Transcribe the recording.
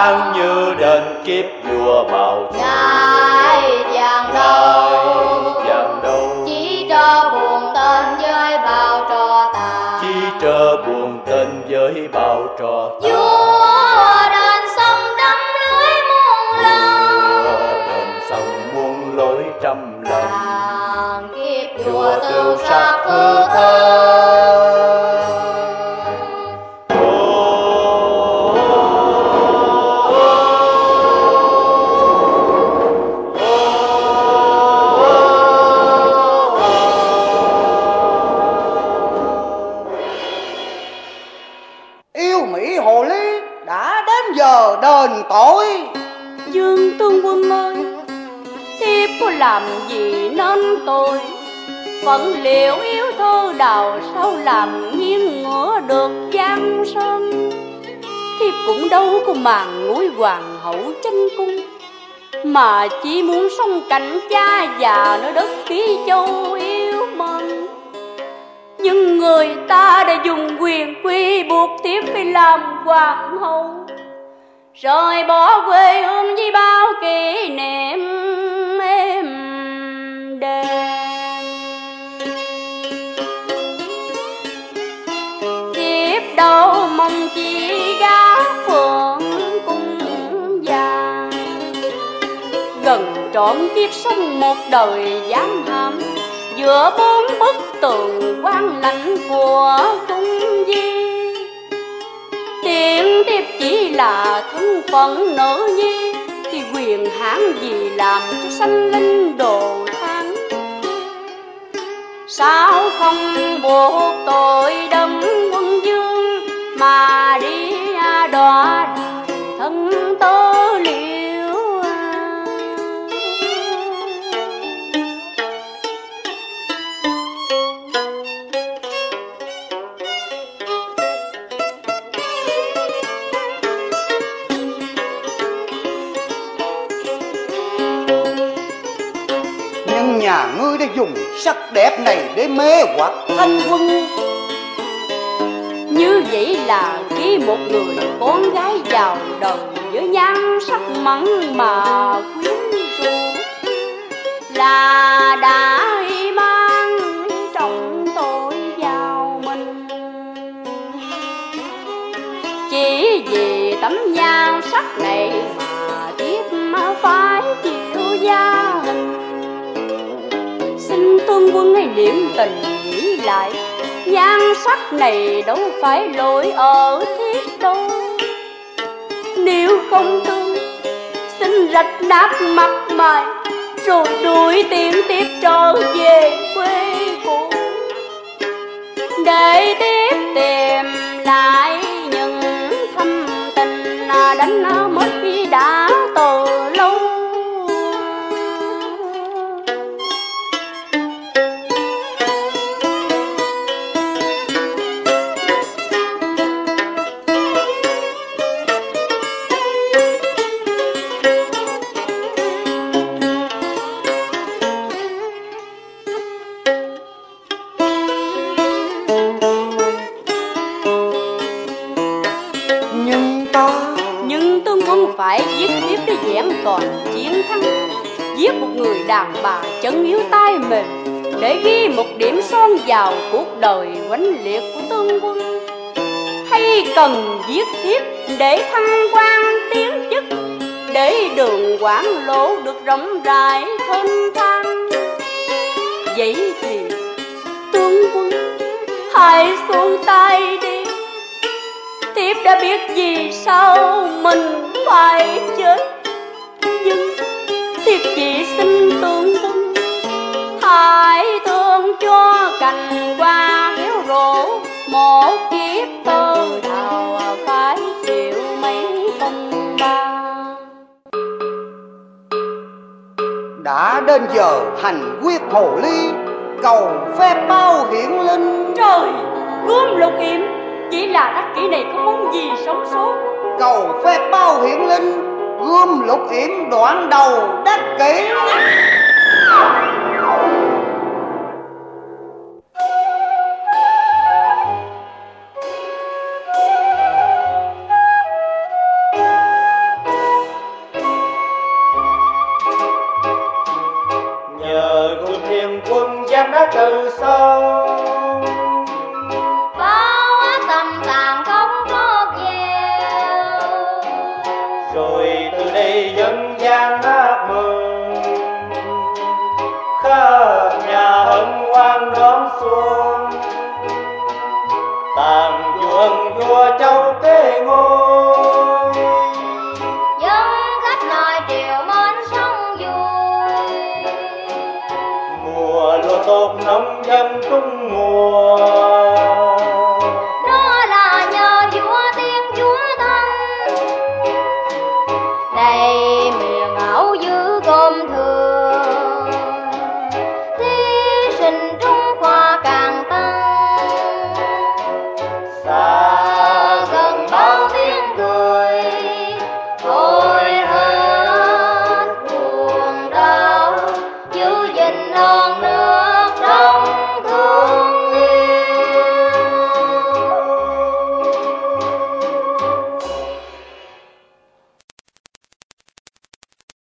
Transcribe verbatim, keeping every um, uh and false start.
sáng như đền kiếp vua bào châu. Ngài vàng đâu, vàng đâu, chỉ cho buồn tên với bao trò tàn. chỉ trơ buồn tên với bao trò tàn. Vua đền sông đắm lưới muôn lần, đền sông muôn lối trăm lần. hàng kiếp vua vua tiêu tiêu sát sát hư hư thân. Yêu Mỹ Hồ Ly đã đến giờ đền tội. Dương Tương Quân ơi, thiếp có làm gì nên tội? Phận liệu yếu thơ đào sao làm nghiêng ngửa được giang sơn. Thiếp cũng đâu có màng ngôi hoàng hậu tranh cung, mà chỉ muốn sống cạnh cha già nơi đất Ký Châu yêu mến. Nhưng người ta đã dùng quyền quy buộc thiếp phải làm hoàng hậu, rồi bỏ quê hương với bao kỷ niệm êm đềm. Thiếp đâu mong chỉ gá phượng cung vàng, gần trọn kiếp sống một đời giám hãm giữa bốn bức tường quan lãnh của cung di. Tiền thiếp chỉ là thân phận nữ nhi, thì quyền hãn gì làm cho sanh linh đồ thắng. Sao không buộc tội đấng quân vương mà đi đọa đài thân tớ liệu. Nhưng nhà ngươi đã dùng sắc đẹp này để mê hoặc Thanh Quân. Như vậy là khi một người con gái vào đời với nhan sắc mặn mà quyến rũ, là đã mang trọng tội vào mình. Chỉ vì tấm nhan sắc này mà thiếp phải chịu gia hình. Xin Tương Quân hãy niệm tình nghĩ lại, nhan sắc này đâu phải lỗi ở thiếp đâu. Nếu không thương, xin rạch nát mặt mày rồi đuổi tìm tiếp trở về quê cũ, để tiếp tìm lại những thâm tình đánh mất khi đã từ lâu. Phải giết tiếp để vẹn toàn chiến thắng, giết một người đàn bà chân yếu tay mềm, để ghi một điểm son vào cuộc đời oanh liệt của Tương Quân. Hay cần giết tiếp để thăng quan tiến chức, để đường quảng lộ được rộng rãi thênh thang? Vậy thì Tương Quân hãy xuống tay đi. Thiếp đã biết vì sao mình phải chết, nhưng thiếp chỉ xin Tương Quân hãy thương cho cành hoa héo rũ một kiếp tơ đào phải chịu mấy phong ba. Đã đến giờ hành quyết Hồ Ly, cầu phép bao hiển linh. Trời, gươm lục yểm chỉ là đắc kỷ này có muốn gì sống sót. Cầu phép bao hiển linh, gươm lục yểm đoạn đầu đắc kỷ. thăm cung